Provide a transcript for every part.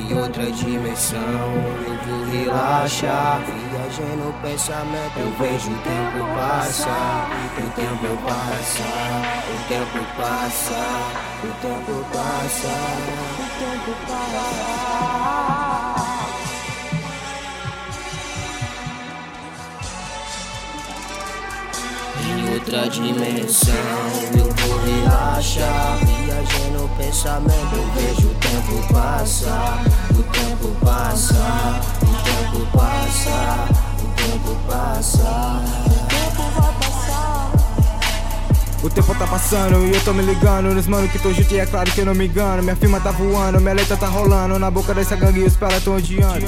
Em outra dimensão eu vou relaxar. Viajei no pensamento, eu vejo o tempo passar. O tempo passar, o tempo passar, o tempo passar, o tempo passar. Em outra dimensão eu vou relaxar. Viajei no pensamento, eu vejo o tempo passar. O tempo passar, o tempo passar, o tempo passar, o tempo vai passar. O tempo tá passando e eu tô me ligando nos mano que tô junto e é claro que eu não me engano. Minha firma tá voando, minha letra tá rolando na boca dessa gangue e os caras tão odiando.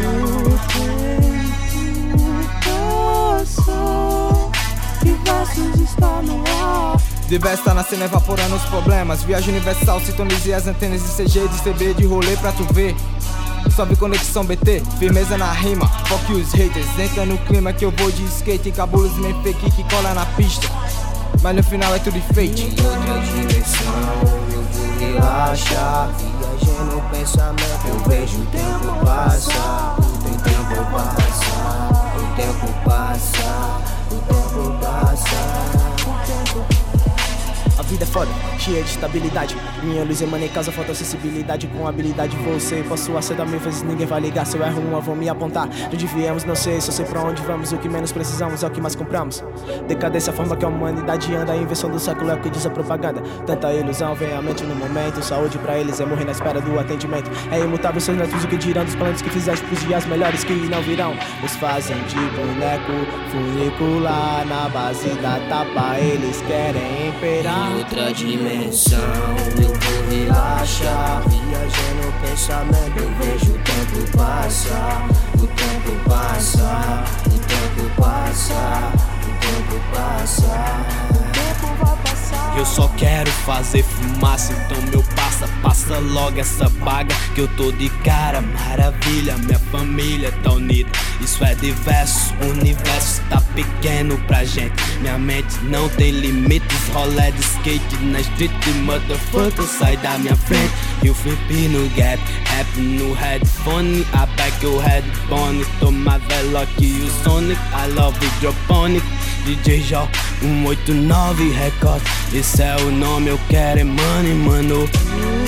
Diverso tá nascendo, evaporando os problemas. Viagem universal, sintonizei as antenas de CG, de CB, de rolê pra tu ver. Sobe conexão BT, firmeza na rima. Fuck os haters, entra no clima que eu vou de skate. Cabulos nem fake que cola na pista, mas no final é tudo enfeite. Em outra dimensão eu vou relaxar. Viajei no pensamento, eu vejo o tempo passar. O tempo passar, o tempo passar, o tempo passar, o tempo passar. A vida é foda, cheia de estabilidade. Minha luz emana e causa fotoacessibilidade. Com habilidade você posso acertar 1000 vezes, ninguém vai ligar. Se eu erro uma, vão me apontar. De onde viemos, não sei, só sei pra onde vamos. O que menos precisamos é o que mais compramos. Decadência, a forma que a humanidade anda. A invenção do século é o que diz a propaganda. Tanta ilusão vem à mente no momento. Saúde pra eles é morrer na espera do atendimento. É imutável seus netos, o que dirão dos planos que fizeste pros dias melhores que não virão. Os fazem de boneco, funicular. Na base da tapa eles querem imperar. Em outra dimensão eu vou relaxar. Viajei no pensamento, eu vejo o tempo passar. O tempo passar, o tempo passar, o tempo passar, o tempo vai passar. Eu só quero fazer fumaça, então meu passa logo essa baga que eu tô de cara. Maravilha, minha família tá unida, isso é diverso, o universo tá pequeno pra gente. Minha mente não tem limites, rolé de skate na street, motherfucker, sai da minha frente. E o flip no gap, rap no headphone, a back o headphone. Tô mais veloz que o Sonic, I love hydroponic. DJ Jó, 189 Record, esse é o nome, eu quero é money, mano. O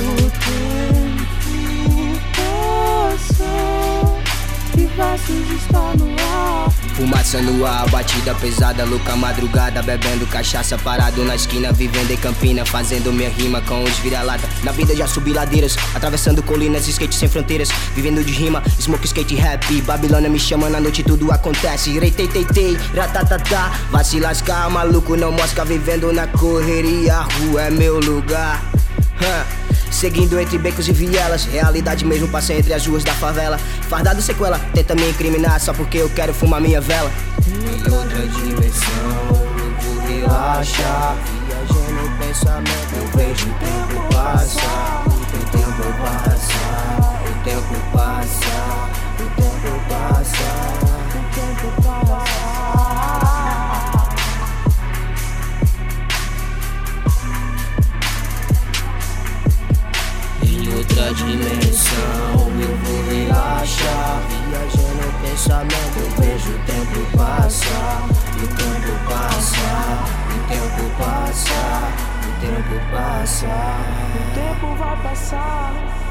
tempo passou e versos está no ar. Fumaça no ar, batida pesada, louca madrugada. Bebendo cachaça, parado na esquina. Vivendo em Campina, fazendo minha rima com os vira-lata. Na vida já subi ladeiras, atravessando colinas, skate sem fronteiras. Vivendo de rima, smoke, skate, rap. Babilônia me chama, na noite tudo acontece. Reitei, ratatatá. Vai se lascar, maluco não mosca. Vivendo na correria, a rua é meu lugar. Seguindo entre becos e vielas, realidade mesmo passa entre as ruas da favela. Fardado sequela, tenta me incriminar só porque eu quero fumar minha vela. Em outra dimensão eu vou relaxar. Viajei no pensamento, eu vejo o tempo passar. O tempo passar, o tempo passar, o tempo passar, o tempo passar. Em outra dimensão eu vou relaxar. Viajei no pensamento, eu vejo o tempo passar. O tempo passar, o tempo passar, o tempo passar, o tempo vai passar.